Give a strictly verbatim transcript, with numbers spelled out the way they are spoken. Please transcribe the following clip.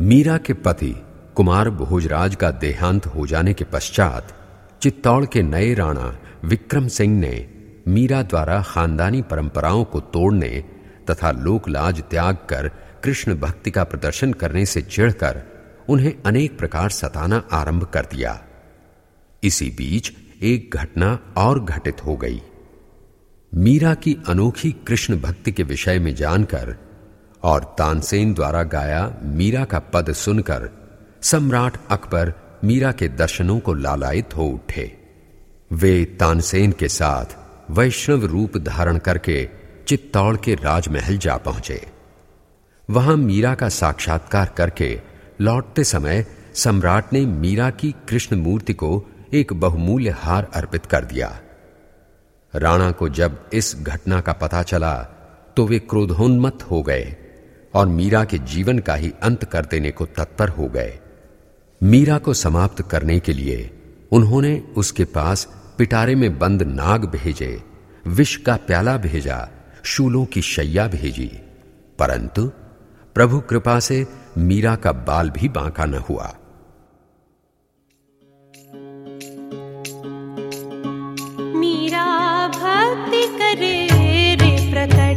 मीरा के पति कुमार भोजराज का देहांत हो जाने के पश्चात चित्तौड़ के नए राणा विक्रम सिंह ने मीरा द्वारा खानदानी परंपराओं को तोड़ने तथा लोकलाज त्याग कर कृष्ण भक्ति का प्रदर्शन करने से चिढ़कर उन्हें अनेक प्रकार सताना आरंभ कर दिया। इसी बीच एक घटना और घटित हो गई। मीरा की अनोखी कृष्ण भक्ति के विषय में जानकर और तानसेन द्वारा गाया मीरा का पद सुनकर सम्राट अकबर मीरा के दर्शनों को लालायित हो उठे। वे तानसेन के साथ वैष्णव रूप धारण करके चित्तौड़ के राजमहल जा पहुंचे। वहां मीरा का साक्षात्कार करके लौटते समय सम्राट ने मीरा की कृष्ण मूर्ति को एक बहुमूल्य हार अर्पित कर दिया। राणा को जब इस घटना का पता चला तो वे क्रोधोन्मत्त हो गए और मीरा के जीवन का ही अंत कर देने को तत्पर हो गए। मीरा को समाप्त करने के लिए उन्होंने उसके पास पिटारे में बंद नाग भेजे, विष का प्याला भेजा, शूलों की शैया भेजी, परंतु प्रभु कृपा से मीरा का बाल भी बांका न हुआ। मीरा भक्ति करे रे प्रकट